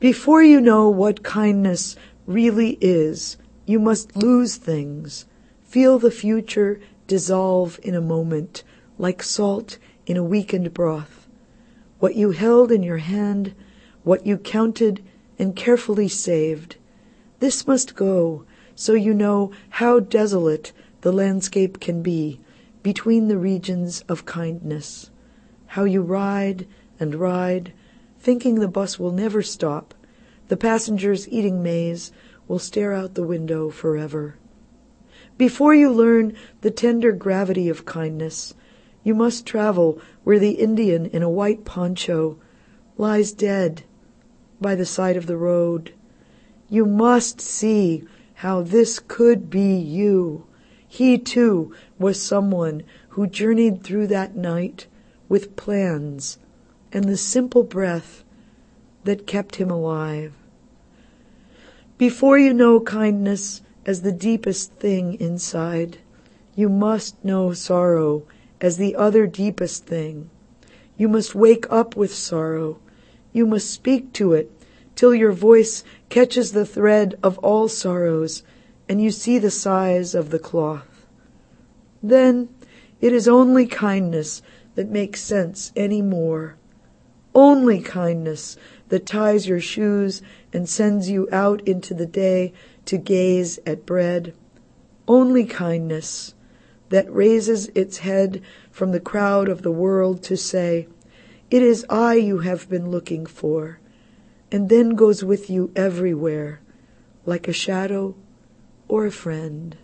Before you know what kindness really is, you must lose things, feel the future dissolve in a moment, like salt in a weakened broth. What you held in your hand, what you counted and carefully saved, this must go, so you know how desolate the landscape can be between the regions of kindness, how you ride and ride, thinking the bus will never stop, the passengers eating maize will stare out the window forever. Before you learn the tender gravity of kindness, you must travel where the Indian in a white poncho lies dead by the side of the road. You must see how this could be you. He, too, was someone who journeyed through that night with plans and the simple breath that kept him alive. Before you know kindness as the deepest thing inside, you must know sorrow as the other deepest thing. You must wake up with sorrow. You must speak to it till your voice catches the thread of all sorrows and you see the size of the cloth. Then it is only kindness that makes sense any more. Only kindness that ties your shoes and sends you out into the day to gaze at bread. Only kindness that raises its head from the crowd of the world to say, "It is I you have been looking for," and then goes with you everywhere, like a shadow or a friend.